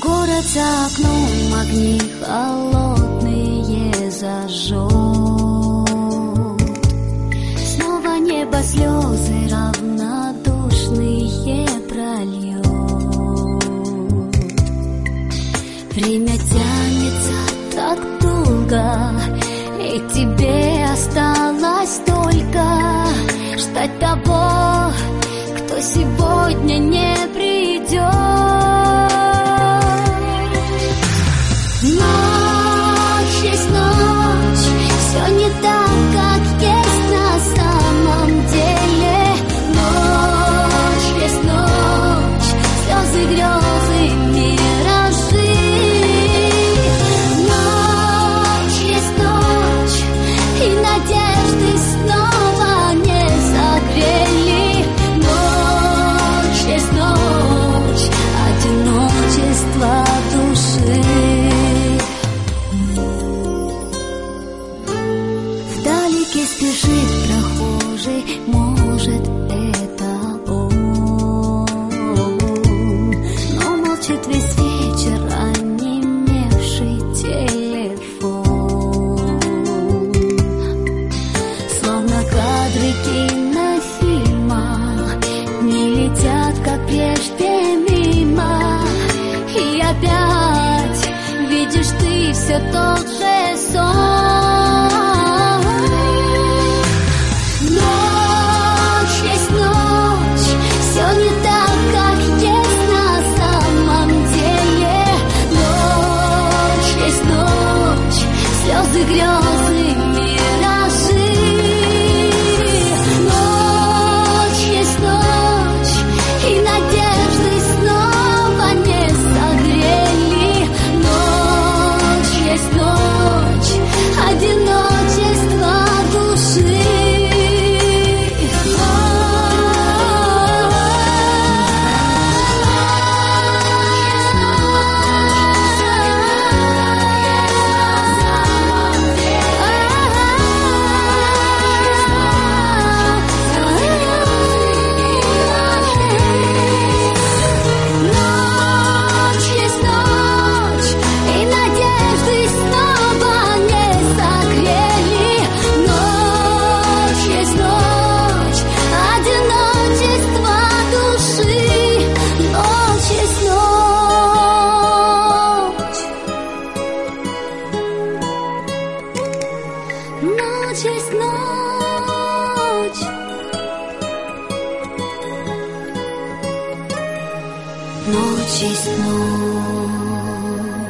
Город за окном, огни холодные зажжет. Снова небо слезы равнодушные прольет. Время тянется так долго, и тебе осталось только ждать того, кто сегодня не придет. Ночь есть ночь, все не так, как есть на самом деле. Ночь есть ночь, слезы, грезы, миражи. Ночь есть ночь, и надежды снова не согрели. Ночь есть ночь, одиночество души. Вдалеке спешит прохожий, может, это он, но молчит весь вечер онемевший телефон. Словно кадры кинофильма не летят, как прежде, мимо. И опять видишь ты все тот же сон. Ночь есть ночь, все не так, как есть на самом деле. Ночь есть ночь, слезы, грезы, миражи. Ночь есть ночь, и надежды снова не согрели. Ночь есть ночь, одиночество души. Ночь есть ночь, и надежды снова не согрели. Ночь есть ночь, одиночество души. Ночь есть ночь. Ночь есть ночь. Ночь есть ночь.